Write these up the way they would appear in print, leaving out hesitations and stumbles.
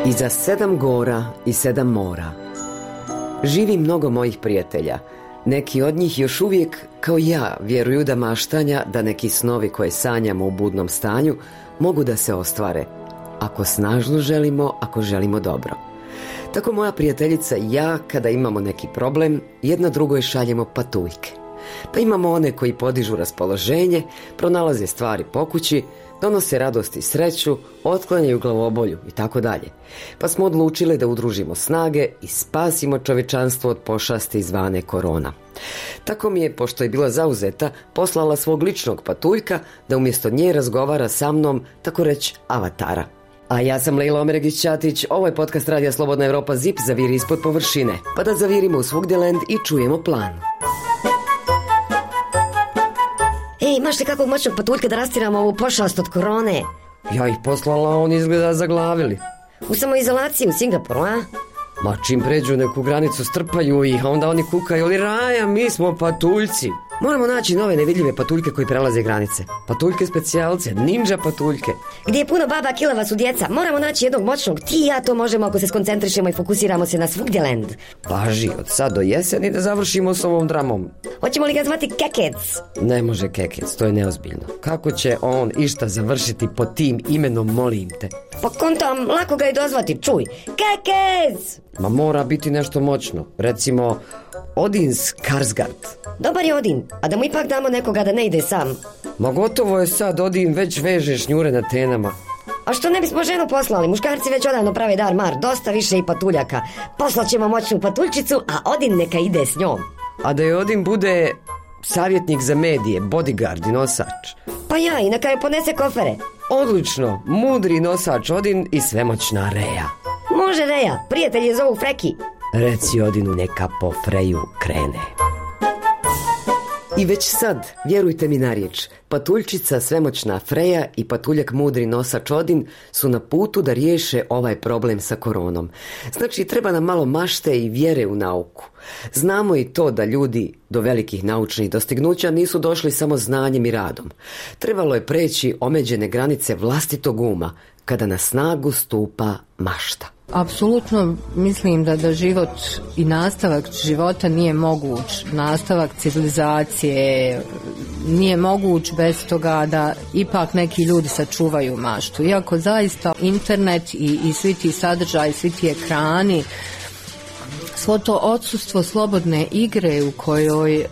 Iza 7 gora i 7 mora živi mnogo mojih prijatelja. Neki od njih još uvijek, kao ja, vjeruju da maštanja, da neki snovi koje sanjamo u budnom stanju mogu da se ostvare, ako snažno želimo, ako želimo dobro. Tako moja prijateljica i ja, kada imamo neki problem, jedna drugoj šaljemo patuljke. Pa imamo one koji podižu raspoloženje, pronalaze stvari po kući, donose radost i sreću, otklanjaju glavobolju i tako dalje. Pa smo odlučili da udružimo snage i spasimo čovječanstvo od pošasti zvane korona. Tako mi je, pošto je bila zauzeta, poslala svog ličnog patuljka da umjesto nje razgovara sa mnom, tako reći avatara. A ja sam Lejla Omeregić-Ćatić, ovo je podcast Radija Slobodna Europa ZIP, zaviri ispod površine. Pa da zavirimo u Svugdjeland i čujemo plan. Ej, imaš li kakvog moćnog patuljka da rastiramo ovu pošast od korone? Ja ih poslala, oni izgleda zaglavili. U samoizolaciji u Singapuru, a? Ma čim pređu neku granicu strpaju ih, a onda oni kukaju, ali Raja, mi smo patuljci. Moramo naći nove nevidljive patuljke koji prelaze granice. Patuljke specijalce, ninja patuljke. Gdje je puno baba, kilava su djeca. Moramo naći jednog moćnog. Ti i ja to možemo ako se skoncentrišemo i fokusiramo se na Svugdjeland. Važi, od sad do jeseni da završimo s ovom dramom. Hoćemo li ga zvati Kekec? Ne može Kekec, to je neozbiljno. Kako će on išta završiti pod tim imenom, molim te? Pa kontam, lako ga i dozvati, čuj. Kekec! Ma mora biti nešto moćno. Recimo, Odin Skarsgård. Dobar je Odin, a da mu ipak damo nekoga da ne ide sam. Ma gotovo je sad, Odin već veže šnjure na tenama. A što ne bismo ženu poslali? Muškarci već odavno prave dar mar, dosta više i patuljaka. Poslaćemo moćnu patuljčicu, a Odin neka ide s njom. A da je Odin bude savjetnik za medije, bodyguard i nosač. Pa ja, i neka je ponese kofere. Odlično, mudri nosač Odin i svemoćna Reja. Može Reja, prijatelj je zovu Freki. Reci Odinu neka po Freju krene. I već sad, vjerujte mi na riječ, patuljčica svemoćna Freja i patuljak mudri nosač Odin su na putu da riješe ovaj problem sa koronom. Znači, treba nam malo mašte i vjere u nauku. Znamo i to da ljudi do velikih naučnih dostignuća nisu došli samo znanjem i radom. Trebalo je preći omeđene granice vlastitog uma, kada na snagu stupa mašta. Apsolutno mislim da život i nastavak života nije moguć. Nastavak civilizacije nije moguć bez toga da ipak neki ljudi sačuvaju maštu. Iako zaista internet i svi ti sadržaji, svi ti ekrani, svo to odsustvo slobodne igre u kojoj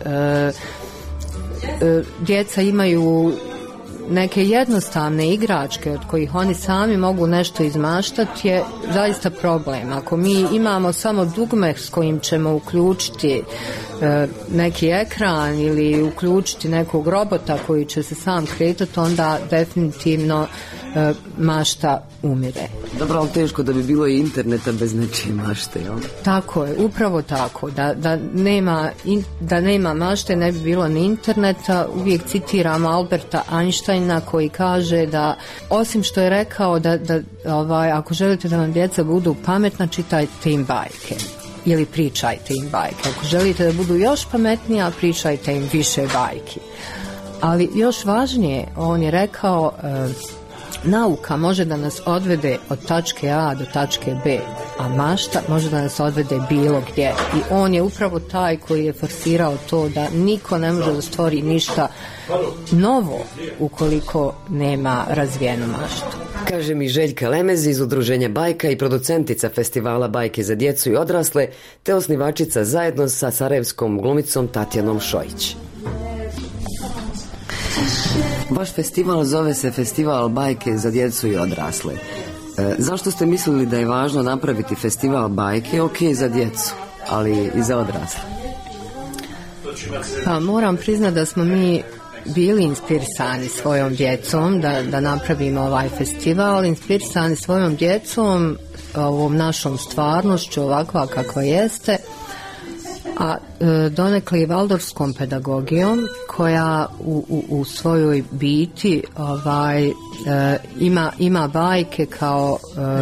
djeca imaju neke jednostavne igračke od kojih oni sami mogu nešto izmaštati je zaista problem. Ako mi imamo samo dugme s kojim ćemo uključiti neki ekran ili uključiti nekog robota koji će se sam kretati, onda definitivno mašta umire. Dobro, ali teško da bi bilo i interneta bez nečije mašte, jel? Tako je, upravo tako. Da nema mašte ne bi bilo ni interneta. Uvijek citiramo Alberta Einsteina koji kaže da, osim što je rekao da ako želite da vam djeca budu pametna, čitajte im bajke. Ili pričajte im bajke. Ako želite da budu još pametnija, pričajte im više bajki. Ali još važnije, on je rekao, nauka može da nas odvede od tačke A do tačke B, a mašta može da nas odvede bilo gdje. I on je upravo taj koji je forsirao to da niko ne može da stvori ništa novo ukoliko nema razvijenu maštu. Kaže mi Željka Lemez iz Udruženja Bajka i producentica festivala Bajke za djecu i odrasle, te osnivačica zajedno sa sarajevskom glumicom Tatjanom Šojić. Vaš festival zove se Festival Bajke za djecu i odrasle. Zašto ste mislili da je važno napraviti festival bajke, ok, za djecu, ali i za odrasle? Pa moram priznati da smo mi bili inspirisani svojom djecom da napravimo ovaj festival, inspirisani svojom djecom, ovom našom stvarnošću ovakva kakva jeste, a donekle i valdorskom pedagogijom koja u svojoj biti ima bajke kao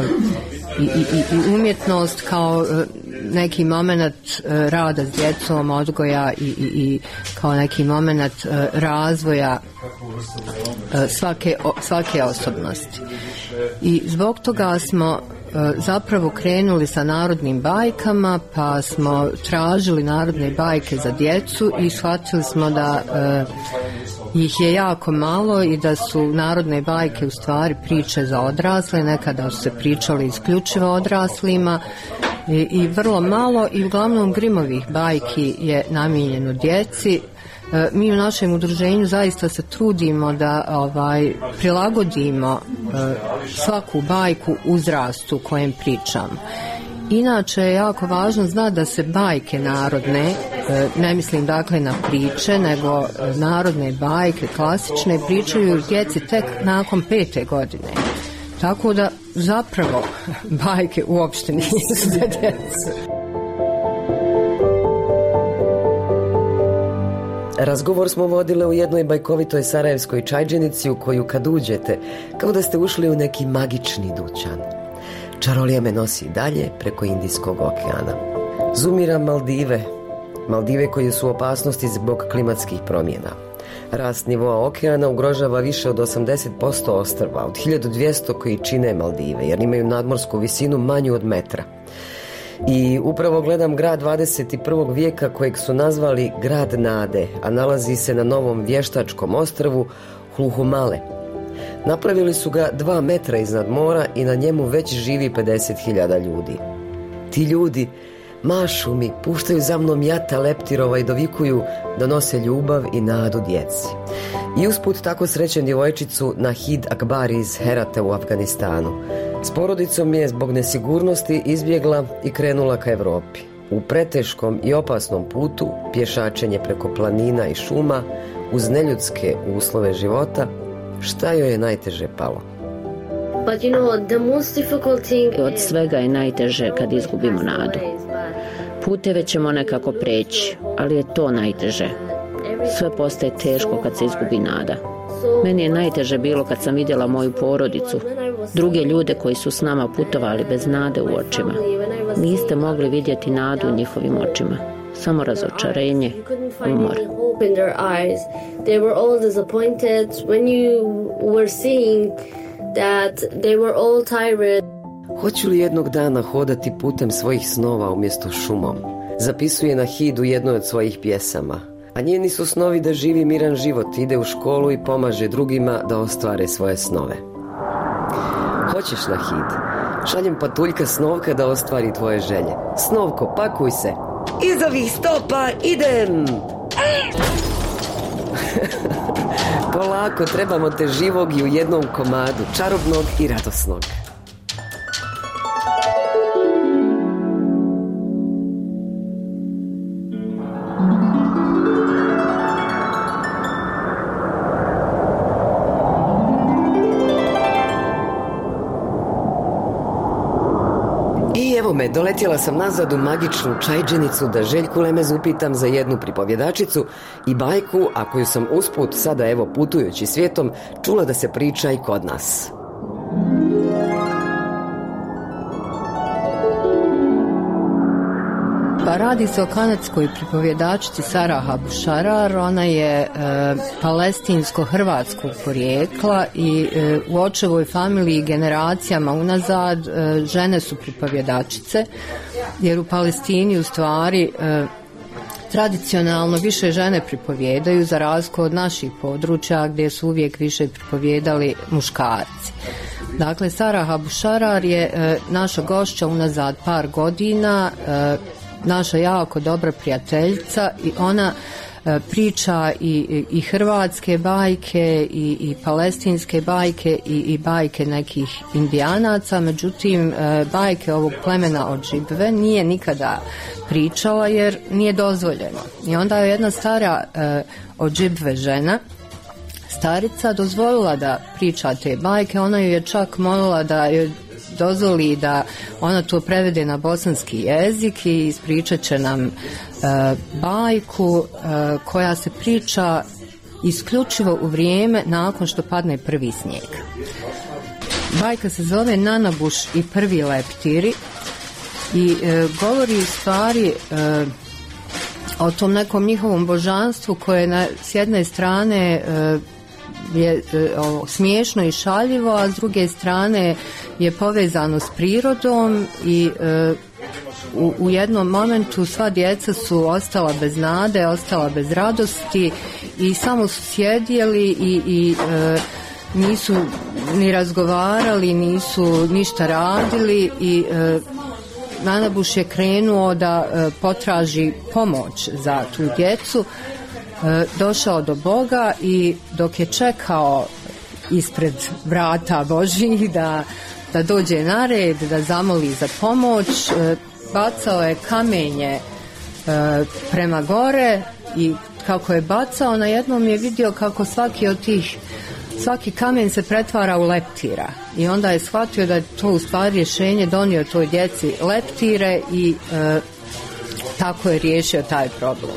i umjetnost kao neki moment rada s djecom, odgoja i kao neki moment razvoja svake osobnosti. I zbog toga smo zapravo krenuli sa narodnim bajkama, pa smo tražili narodne bajke za djecu i shvatili smo da ih je jako malo i da su narodne bajke u stvari priče za odrasle. Nekada su se pričali isključivo odraslima i vrlo malo, i uglavnom Grimovih bajki je namijenjeno djeci. Mi u našem udruženju zaista se trudimo da prilagodimo svaku bajku uzrastu kojem pričamo. Inače je jako važno znati da se bajke narodne, ne mislim dakle na priče, nego narodne bajke, klasične, pričaju djeci tek nakon 5. godine. Tako da zapravo bajke uopšte nisu za djecu. Razgovor smo vodile u jednoj bajkovitoj sarajevskoj čajđenici u koju kad uđete, kao da ste ušli u neki magični dućan. Čarolija me nosi dalje preko Indijskog okeana. Zumira Maldive. Maldive koje su u opasnosti zbog klimatskih promjena. Rast nivoa okeana ugrožava više od 80% ostrva, od 1200 koji čine Maldive, jer imaju nadmorsku visinu manju od metra. I upravo gledam grad 21. vijeka kojeg su nazvali grad nade, a nalazi se na novom vještačkom ostrvu Hluhumale. Napravili su ga 2 metra iznad mora i na njemu već živi 50.000 ljudi. Ti ljudi mašu mi, puštaju za mnom jata leptirova i dovikuju da nose ljubav i nadu djeci. I usput tako srećem djevojčicu Nahid Akbari iz Herate u Afganistanu. S porodicom je zbog nesigurnosti izbjegla i krenula ka Europi. U preteškom i opasnom putu, pješačenje preko planina i šuma, uz neljudske uslove života, šta joj je najteže palo? Od svega je najteže kad izgubimo nadu. Puteve ćemo nekako preći, ali je to najteže. Sve postaje teško kad se izgubi nada. Meni je najteže bilo kad sam vidjela moju porodicu, druge ljude koji su s nama putovali bez nade u očima. Niste mogli vidjeti nadu u njihovim očima, samo razočarenje, umor. Hoću li jednog dana hodati putem svojih snova umjesto šumom? Zapisuje Nahid u jednoj od svojih pjesama. A njeni su snovi da živi miran život, ide u školu i pomaže drugima da ostvare svoje snove. Hoćeš, Nahid? Šaljem patuljka Snovka da ostvari tvoje želje. Snovko, pakuj se. Iz ovih stopa idem! Polako, trebamo te živog i u jednom komadu, čarobnog i radosnog. Evo me, doletjela sam nazad u magičnu čajđenicu da Željku Lemez upitam za jednu pripovjedačicu i bajku, a koju sam usput sada evo putujući svijetom čula da se priča i kod nas. Pa radi se o kanadskoj pripovjedačici Sarah Abu Sharar. Ona je palestinsko-hrvatskog porijekla i u očevoj familiji generacijama unazad žene su pripovjedačice, jer u Palestini u stvari tradicionalno više žene pripovjedaju, za razliku od naših područja gdje su uvijek više pripovjedali muškarci. Dakle, Sarah Abu Sharar je naša gošća unazad par godina, naša jako dobra prijateljica, i ona priča i hrvatske bajke i palestinske bajke i bajke nekih Indijanaca. Međutim, bajke ovog plemena Odžibve nije nikada pričala jer nije dozvoljeno. I onda je jedna stara Odžibve žena, starica, dozvolila da priča te bajke. Ona ju je čak molila da joj dozvoli da ona to prevede na bosanski jezik i ispričat će nam bajku koja se priča isključivo u vrijeme nakon što padne prvi snijeg. Bajka se zove Nanabuš i prvi leptiri i govori u stvari o tom nekom njihovom božanstvu koje s jedne strane je smiješno i šaljivo, a s druge strane je povezano s prirodom i u jednom momentu sva djeca su ostala bez nade, ostala bez radosti i samo su sjedjeli i nisu ni razgovarali, nisu ništa radili i Nanabuš je krenuo da potraži pomoć za tu djecu, došao do Boga i dok je čekao ispred vrata Božjih da dođe na red, da zamoli za pomoć, bacao je kamenje prema gore i kako je bacao, na jednom je vidio kako svaki kamen se pretvara u leptira i onda je shvatio da je to u stvari rješenje, donio toj djeci leptire i tako je riješio taj problem.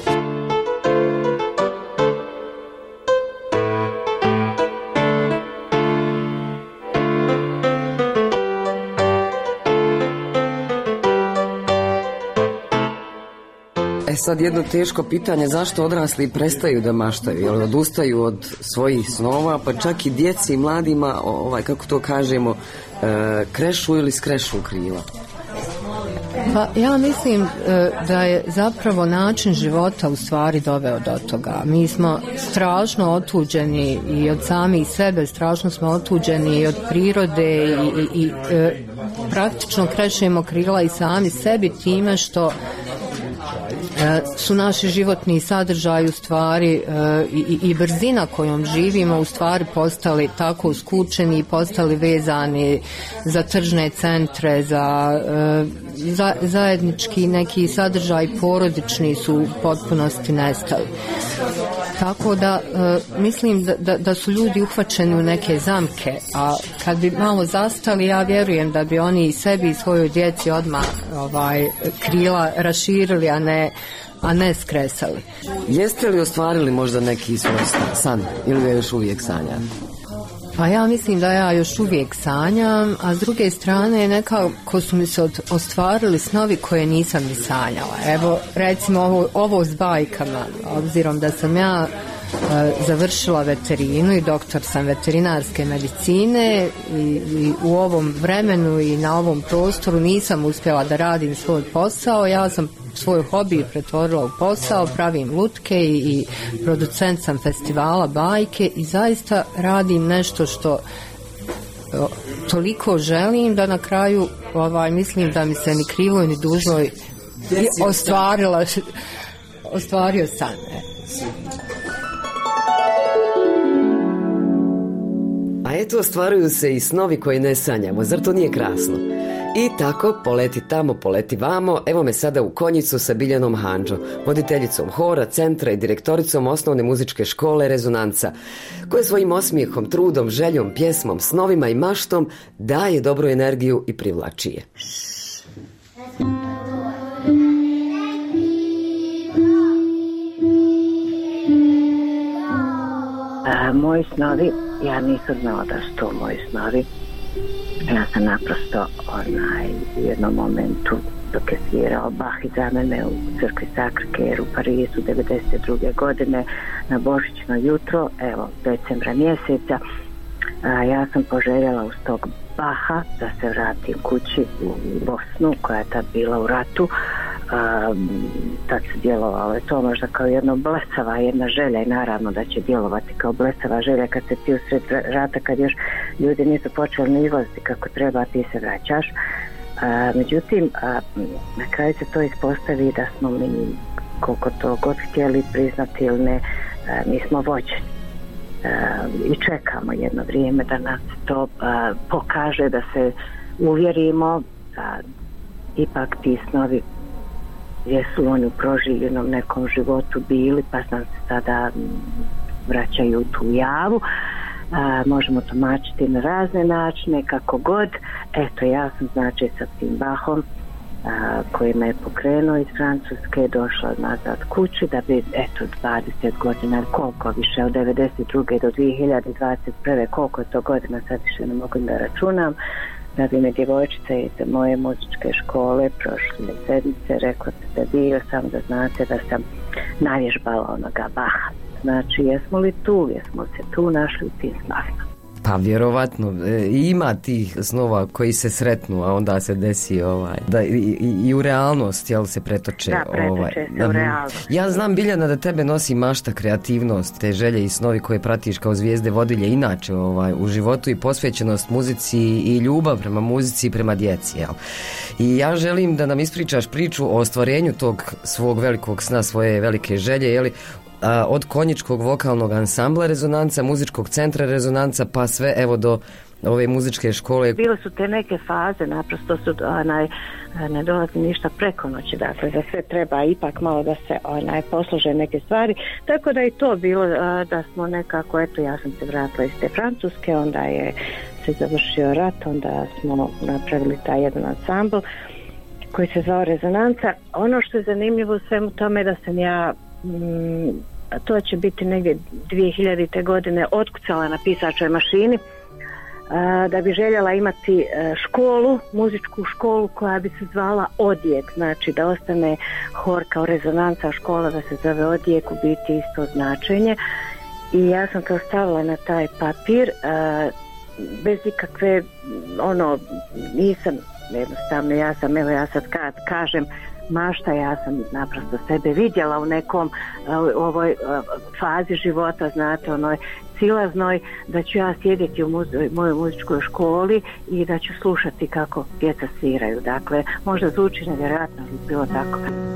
Sad jedno teško pitanje, zašto odrasli prestaju da maštaju, jel odustaju od svojih snova, pa čak i djeci i mladima, kako to kažemo, krešu ili skrešu krila? Pa ja mislim da je zapravo način života u stvari doveo do toga. Mi smo strašno otuđeni i od samih sebe, strašno smo otuđeni i od prirode i praktično krešemo krila i sami sebi time što su naši životni sadržaji u stvari i brzina kojom živimo u stvari postali tako skučeni i postali vezani za tržne centre, za zajednički neki sadržaj porodični su u potpunosti nestali. Tako da mislim da su ljudi uhvaćeni u neke zamke, a kad bi malo zastali, ja vjerujem da bi oni i sebi i svojoj djeci odmah krila raširili, a ne skresali. Jeste li ostvarili možda neki svoj san ili ga još uvijek sanjam? Pa ja mislim da ja još uvijek sanjam, a s druge strane nekako su mi se ostvarili snovi koje nisam ni sanjala. Evo recimo ovo s bajkama, obzirom da sam ja završila veterinu i doktor sam veterinarske medicine i u ovom vremenu i na ovom prostoru nisam uspjela da radim svoj posao. Ja sam svoj hobi pretvorila u posao, pravim lutke i producent sam festivala bajke i zaista radim nešto što toliko želim da na kraju mislim da mi se ni krivo ni dužno ostvario san. A eto, ostvaruju se i snovi koje ne sanjamo, zar to nije krasno? I tako, poleti tamo, poleti vamo, evo me sada u Konjicu sa Biljanom Handžo, voditeljicom hora, centra i direktoricom osnovne muzičke škole Rezonanca, koja svojim osmijehom, trudom, željom, pjesmom, snovima i maštom daje dobru energiju i privlači je. Moji snovi, ja nisam znala da su to moji snovi. Ja sam naprosto u jednom momentu dok je svirao Bach iza mene u crkvi Sacré-Cœur u Parizu 1992. godine na božićno jutro, evo decembra mjeseca, ja sam poželjela uz tog Baha da se vratim kući u Bosnu koja je tad bila u ratu. Tad se djelovalo je to možda kao jedna blesava jedna želja i naravno da će djelovati kao blesava želja kad se ti usred rata, kad još ljudi nisu počeli ni izlaziti kako treba, ti se vraćaš. Međutim, na kraju se to ispostavi da smo mi, koliko to god htjeli priznati ili ne, mi smo vođeni. I čekamo jedno vrijeme da nas to pokaže, da se uvjerimo da ipak ti snovi jesu oni u proživljenom nekom životu bili, pa nam se sada vraćaju u tu javu. Možemo tumačiti na razne načine, kako god. Eto, ja sam znači sa tim Bachom koji me je pokrenuo iz Francuske, došla nazad kući da bi, eto, 20 godina, koliko više, od 92. do 2021. koliko je to godina, sad više ne mogu da računam, da bi me djevojčica iz moje muzičke škole prošle sedmice rekla da bio sam da znate da sam navježbala onoga Baha. znači jesmo li tu, jesmo se tu našli u tim snovima. Pa vjerovatno ima tih snova koji se sretnu, a onda se desi da i u realnost, jel, se pretoče. Da, pretoče se u realnost. Ja znam, Biljana, da tebe nosi mašta, kreativnost, te želje i snovi koje pratiš kao zvijezde vodilje inače u životu i posvećenost muzici i ljubav prema muzici i prema djeci, jel? I ja želim da nam ispričaš priču o ostvarenju tog svog velikog sna, svoje velike želje, jeli, od konjičkog vokalnog ansambla Rezonanca, muzičkog centra Rezonanca, pa sve evo do ove muzičke škole. Bile su te neke faze, naprosto su ne dolazi ništa preko noći, dakle za sve treba ipak malo da se poslože neke stvari, tako da i to bilo da smo nekako, eto ja sam se vratila iz te Francuske, onda je se završio rat, onda smo napravili taj jedan ansambl koji se zvao Rezonanca. Ono što je zanimljivo u svemu tome da sam ja to će biti negdje 2000. godine otkucala na pisačoj mašini da bi željela imati školu, muzičku školu koja bi se zvala Odjek, znači da ostane hor kao Rezonanca, škola da se zove Odjek, u biti isto značenje, i ja sam to stavila na taj papir bez ikakve nisam jednostavno, ja sad kažem mašta, ja sam naprosto sebe vidjela u nekom ovoj fazi života, znate, onoj silaznoj, da ću ja sjediti u mojoj muzičkoj školi i da ću slušati kako djeca sviraju. Dakle, možda zvuči nevjerojatno, ali bilo tako.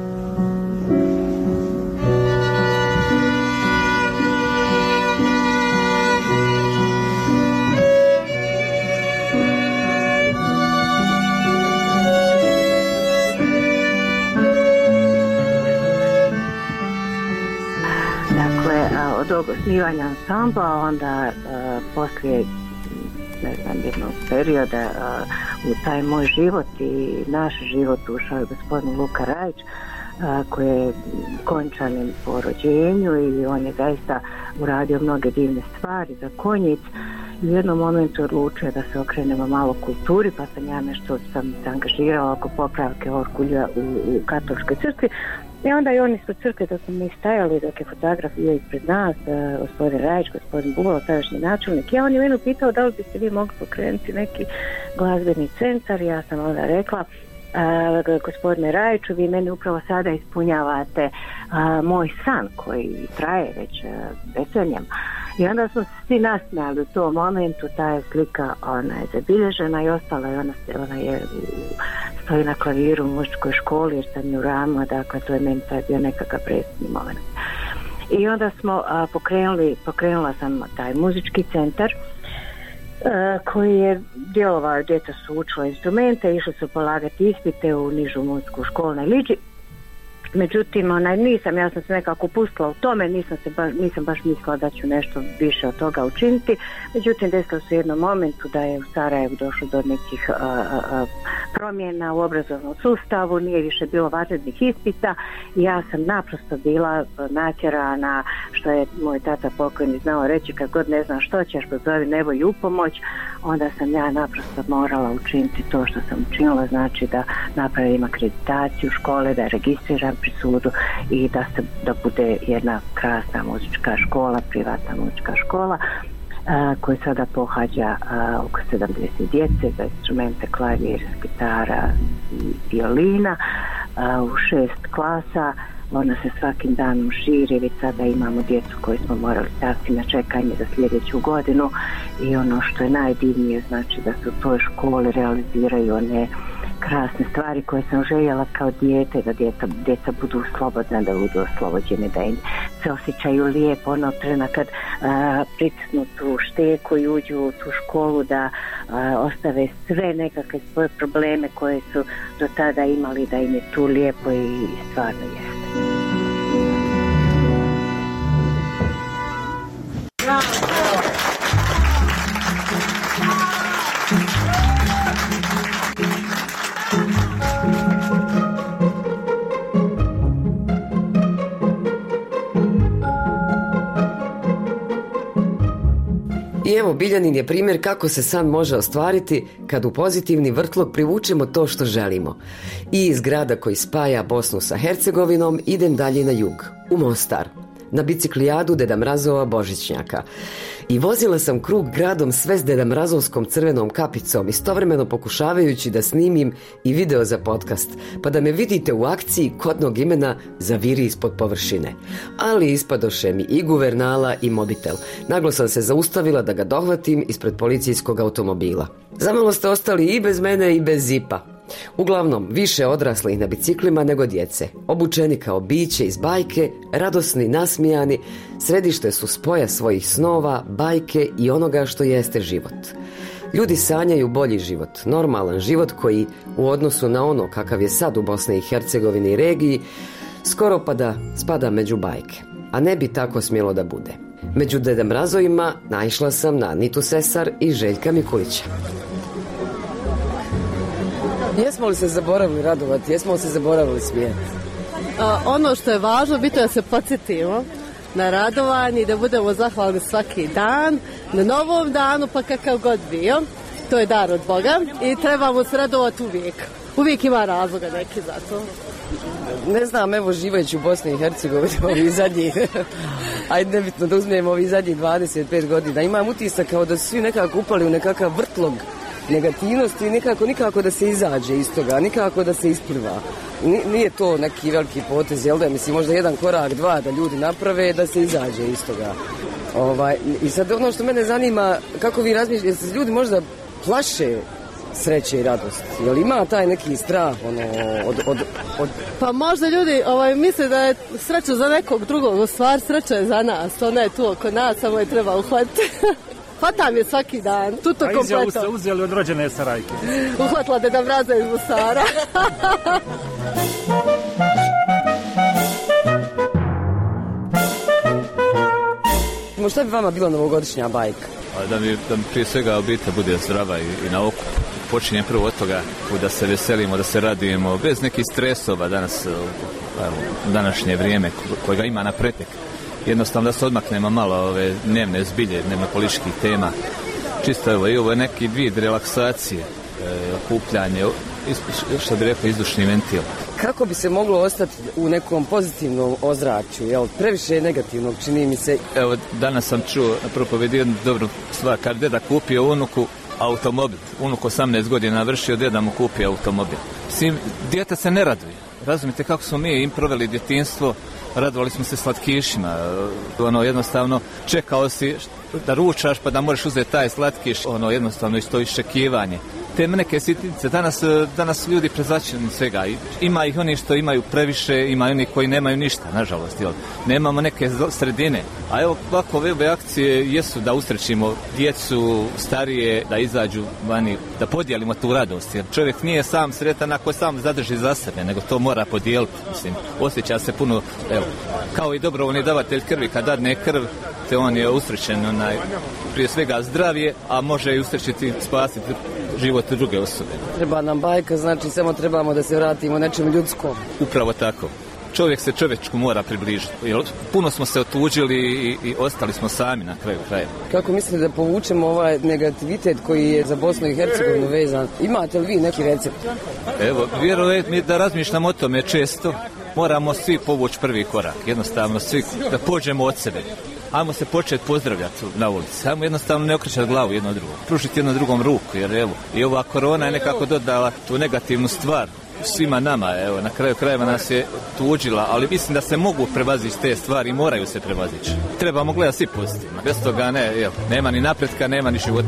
Od osnivanja ansambla, onda poslije jednog perioda u taj moj život i naš život ušao je gospodin Luka Rajić, koji je konjčanin po rođenju i on je zaista uradio mnoge divne stvari za konjic. U jednom momentu odlučio da se okrenemo malo kulturi, pa sam ja nešto sam se angažirala oko popravke orgulja u katoličkoj crkvi. I onda i oni su crkve, dok smo mi stajali, dok je fotograf bio ispred nas, gospodin Rajić, gospodin Bubalo, tadašnji načelnik, ja on je mene pitao da li biste vi mogli pokrenuti neki glazbeni centar. Ja sam onda rekla, gospodine Rajiću, vi meni upravo sada ispunjavate moj san koji traje već decenijama. I onda smo se svi nasmijali u tom momentu, ta je slika, ona je zabilježena i ostala je, ona je stoji na klaviru u muzičkoj školi jer sam ju ramila, dakle to je meni sad bio nekakav presudni moment. I onda smo pokrenula sam taj muzički centar koji je djelovao, djeca su učila instrumente, išli su polagati ispite u nižu muzičku školu na Liđi. Međutim, ja sam se nekako pustila u tome, nisam baš mislila da ću nešto više od toga učiniti. Međutim, desilo se u jednom momentu da je u Sarajevu došlo do nekih promjena u obrazovnom sustavu, nije više bilo vanrednih ispita i ja sam naprosto bila natjerana, što je moj tata pokojni znao reći, kad god ne znam što ćeš, pozovi nebo i upomoć. Onda sam ja naprosto morala učiniti to što sam učinila, znači da napravim akreditaciju škole, da registriram pri sudu i da bude jedna krasna muzička škola, privatna muzička škola koja sada pohađa oko 70 djece za instrumente klavir, gitara i violina u 6 klasa. Ona se svakim danom širi, već sada imamo djecu koju smo morali staviti na čekanje za sljedeću godinu i ono što je najdivnije, znači da se u toj školi realiziraju one krasne stvari koje sam željela kao dijete, da djeca budu slobodna, da budu oslobođene, da im se osjećaju lijepo onog trena kad pritisnu tu šteku i uđu u tu školu, da ostave sve nekakve svoje probleme koje su do tada imali, da im je tu lijepo i stvarno jeste. I evo, Biljanin je primjer kako se san može ostvariti kad u pozitivni vrtlog privučemo to što želimo. I iz grada koji spaja Bosnu sa Hercegovinom idem dalje na jug, u Mostar. na biciklijadu Deda Mrazova Božićnjaka. I vozila sam krug gradom sve s Deda Mrazovskom crvenom kapicom, istovremeno pokušavajući da snimim i video za podcast, pa da me vidite u akciji kodnog imena zaviri ispod površine. Ali ispadoše mi i guvernala i mobitel. Naglo sam se zaustavila da ga dohvatim ispred policijskog automobila. Zamalo ste ostali i bez mene i bez zipa. Uglavnom, više odraslih na biciklima nego djece. Obučeni kao biće iz bajke, radosni, nasmijani, središte su spoja svojih snova, bajke i onoga što jeste život. Ljudi sanjaju bolji život, normalan život koji, u odnosu na ono kakav je sad u Bosni i Hercegovini i regiji, skoro pa da spada među bajke. A ne bi tako smjelo da bude. Među Deda Mrazovima naišla sam na Anitu Sesar i Željka Mikulića. Jesmo li se zaboravili radovati? Jesmo li se zaboravili smijeti? Ono što je važno, bitno je da se podsjetimo na radovanje i da budemo zahvalni svaki dan, na novom danu, pa kakav god bio. To je dar od Boga i trebamo se radovati uvijek. Uvijek ima razloga neki za to. Ne znam, evo živajući u Bosni i Hercegovini ovih zadnjih, ajde nebitno da uzmemo ovih zadnjih 25 godina, imam utisak kao da su svi nekako upali u nekakav vrtlog negativnosti i nikako da se izađe iz toga, nikako da se ispliva. Nije to neki veliki potez, jel da? Mislim, možda jedan korak, dva da ljudi naprave da se izađe iz toga. I sad ono što mene zanima, kako vi razmišljate, jel se ljudi možda plaše sreće i radost? Jel ima taj neki strah od... Pa možda ljudi misle da je sreća za nekog drugog, u stvari sreća je za nas, ona je tu oko nas, samo je treba uhvatiti. Hvatam je svaki dan, tuto kompleto. A izjavu ste uzeli od rođene Sarajke. Uhvatila Deda Mraza iz Mosara. Šta bi vama bila novogodišnja bajka? Da mi prije svega obitelj bude zdrava i na okupu. Počinjem prvo od toga da se veselimo, da se radujemo, bez nekih stresova danas, u današnje vrijeme kojega ima na pretek. Jednostavno da se odmaknemo malo ove dnevne zbilje, dnevno političkih tema. Čisto ovo je neki vid relaksacije, okupljanje, što bi rekao, izdušni ventil. Kako bi se moglo ostati u nekom pozitivnom ozračju, jel? Previše je negativnog, čini mi se. Evo, danas sam čuo na propovedi jednu dobru stvar, kad deda kupio unuku automobil, unuk 18 godina navršio, deda mu kupio automobil. Svim, dijete se ne raduje. Razumite kako smo mi im proveli djetinjstvo, radovali smo se slatkišima, jednostavno čekao si da ručaš pa da možeš uzeti taj slatkiš, jednostavno isto iščekivanje. Te neke sitnice, danas ljudi prezračeni svega, ima ih oni što imaju previše, ima oni koji nemaju ništa, nažalost, jel? Nemamo neke sredine, a evo ovako ove akcije jesu da usrećimo djecu, starije, da izađu vani, da podijelimo tu radost, jer čovjek nije sam sretan ako sam zadrži za sebe, nego to mora podijeliti, mislim, osjeća se puno, evo, kao i dobrovoljni davatelj krvi, kad dadne krv, te on je usrećen, prije svega zdravije, a može i usrećiti, spasiti život druge osobe. Treba nam bajka, znači samo trebamo da se vratimo nečem ljudskom. Upravo tako. Čovjek se čovječku mora približiti. Puno smo se otuđili i ostali smo sami na kraju kraja. Kako mislite da povučemo ovaj negativitet koji je za Bosnu i Hercegovinu vezan? Imate li vi neki recept? Evo, vjerujete mi da razmišljam o tome često. Moramo svi povući prvi korak. Jednostavno svi da pođemo od sebe. Ajmo se početi pozdravljati na ulici. Ajmo jednostavno ne okrećati glavu jedno drugom. Pružiti jedno drugom ruku, jer evo, i ova korona je nekako dodala tu negativnu stvar svima nama, evo, na kraju krajeva nas je tuđila, ali mislim da se mogu prevazići te stvari i moraju se prevazići. Trebamo gledati svi pozitivno. Bez toga nema ni napretka, nema ni života.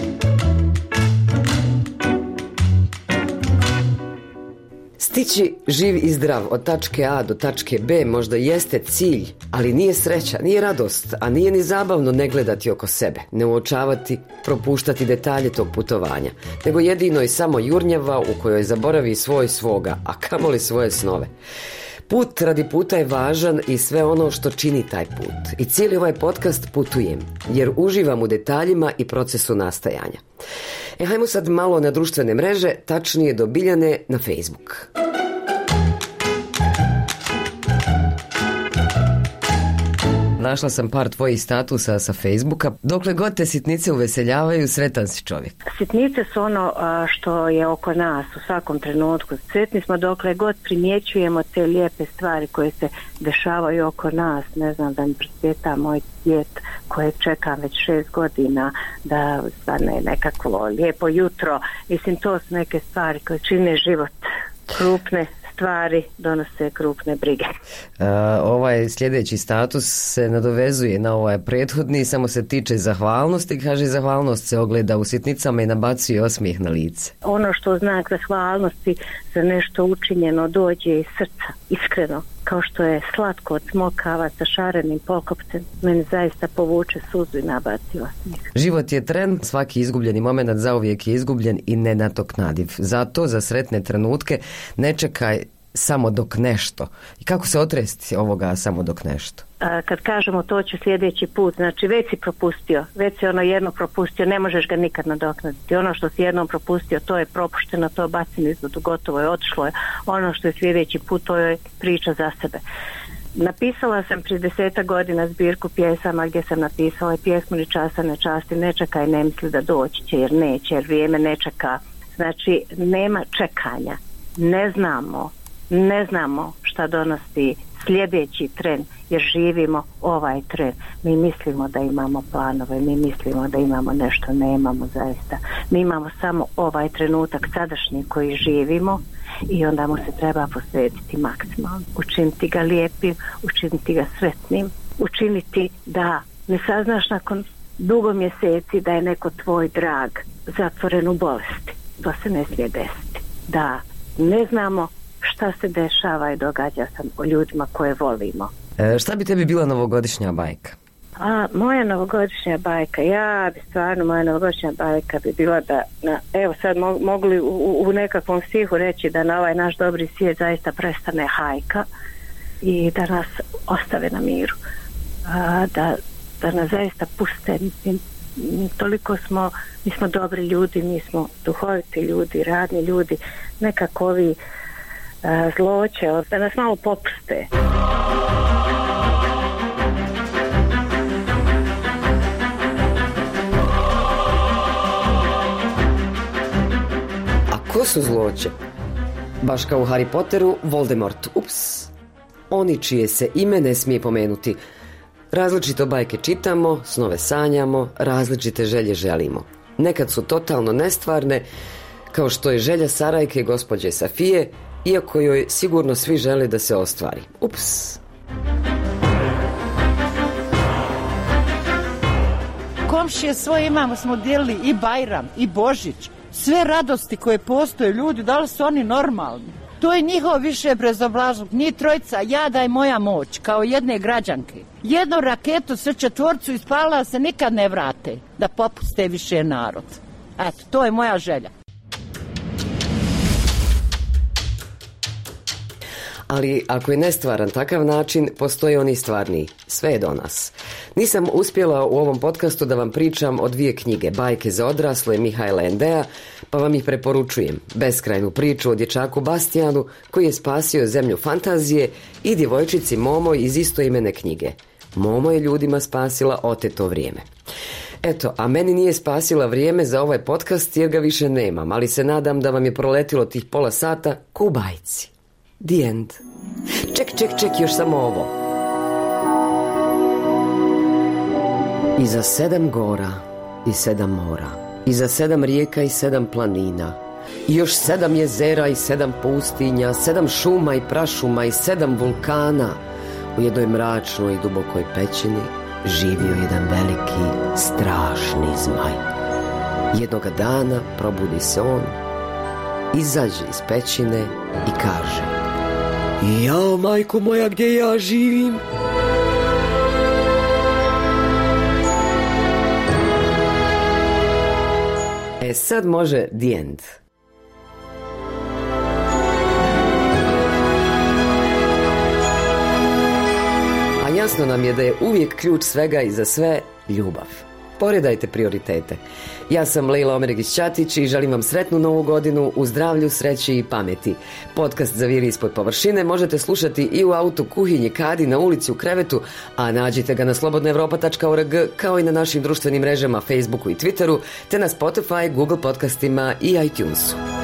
Stići živ i zdrav od tačke A do tačke B možda jeste cilj, ali nije sreća, nije radost, a nije ni zabavno ne gledati oko sebe, ne uočavati, propuštati detalje tog putovanja, nego jedino i samo jurnjava u kojoj zaboravi svoga, a kamoli svoje snove. Put radi puta je važan i sve ono što čini taj put. I cijeli ovaj podcast putujem, jer uživam u detaljima i procesu nastajanja. Hajmo sad malo na društvene mreže, tačnije do Biljane na Facebook. našla sam par tvojih statusa sa Facebooka. Dokle god te sitnice uveseljavaju, sretan si čovjek. Sitnice su ono što je oko nas u svakom trenutku. Sretni smo dokle god primjećujemo te lijepe stvari koje se dešavaju oko nas. Ne znam, da mi prosvjeta moj djet koje čekam već 6 godina da stane nekakvo lijepo jutro. Mislim, to su neke stvari koje čine život. Krupne stvari donose krupne brige. Ovaj sljedeći status se nadovezuje na ovaj prethodni, samo se tiče zahvalnosti. Kaže, zahvalnost se ogleda u sitnicama i nabacuje osmijeh na lice. Ono što znak zahvalnosti za nešto učinjeno dođe iz srca, iskreno, kao što je slatko od smokava sa šarenim pokopcem, meni zaista povuče suzu i nabaci osmijeh. Život je tren, svaki izgubljeni moment zauvijek je izgubljen i nenadoknadiv. Zato za sretne trenutke ne čekaj samo dok nešto. I kako se otresti ovoga samo dok nešto? Kad kažemo to ću sljedeći put, znači već si propustio, već si ono jedno propustio, ne možeš ga nikad nadoknaditi. Ono što si jednom propustio, to je propušteno, to bacim izvodu, gotovo je, otišlo je. Ono što je sljedeći put, to je priča za sebe. Napisala sam prije 10 godina zbirku pjesama gdje sam napisala i pjesmu Ni časa ne časti, ne čekaj, ne misli da doći će, jer neće, jer vrijeme ne čeka. Znači, nema čekanja. Ne znamo šta donosi sljedeći tren, jer živimo ovaj tren. Mi mislimo da imamo planove, mi mislimo da imamo nešto, nemamo zaista. Mi imamo samo ovaj trenutak sadašnji koji živimo i onda mu se treba posvetiti maksimalno. Učiniti ga lijepim, učiniti ga sretnim, učiniti da ne saznaš nakon dugo mjeseci da je neko tvoj drag zatvoren u bolesti. To se ne smije desiti. Da ne znamo šta se dešava i događa sam o ljudima koje volimo. Šta bi tebi bila novogodišnja bajka? Moja novogodišnja bajka, moja novogodišnja bajka bi bila da, evo sad mogli u nekakvom stihu reći da na ovaj naš dobri svijet zaista prestane hajka i da nas ostave na miru. Da nas zaista puste, mislim, toliko mi smo dobri ljudi, mi smo duhoviti ljudi, radni ljudi, nekako ovi zloće, da nas malo popuste. A ko su zloće? Baš kao u Harry Potteru, Voldemort. Ups. Oni čije se ime ne smije pomenuti. Različito bajke čitamo, snove sanjamo, različite želje želimo. Nekad su totalno nestvarne, kao što je želja Sarajke gospođe Safije, iako joj sigurno svi žele da se ostvari. Ups. Komšije svoje imamo, smo dijelili i Bajram, i Božić. Sve radosti koje postoje ljudi, da li su oni normalni? To je njihov više bezobrazluk. Njih trojica, ja da je moja moć, kao jedne građanke. Jednu raketu sve četvorcu ispala se nikad ne vrate, da popuste više narod. Eto, to je moja želja. Ali ako je nestvaran takav način, postoji oni stvarni. Sve je do nas. Nisam uspjela u ovom podcastu da vam pričam o 2 knjige, Bajke za odrasle Mihajla Endea, pa vam ih preporučujem. Beskrajnu priču o dječaku Bastijanu koji je spasio zemlju fantazije i djevojčici Momoj iz istoimene knjige. Momo je ljudima spasila oteto vrijeme. Eto, a meni nije spasila vrijeme za ovaj podcast jer ga više nemam, ali se nadam da vam je proletilo tih pola sata ko u bajci. The end. Ček, još samo ovo. Iza 7 gora i 7 mora, iza 7 rijeka i 7 planina, i još 7 jezera i 7 pustinja, 7 šuma i prašuma i 7 vulkana, u jednoj mračnoj i dubokoj pećini živio jedan veliki, strašni zmaj. Jednoga dana probudi se on, izađe iz pećine i kaže: jao, majko moja, gdje ja živim? Sad može the end. A jasno nam je da je uvijek ključ svega i za sve ljubav. Poredajte prioritete. Ja sam Lejla Omeregić-Ćatić i želim vam sretnu novu godinu u zdravlju, sreći i pameti. Podcast Zaviri ispod površine možete slušati i u autu, kuhinji, kadi, na ulici, u krevetu, a nađite ga na slobodnaevropa.org kao i na našim društvenim mrežama Facebooku i Twitteru, te na Spotify, Google podcastima i iTunesu.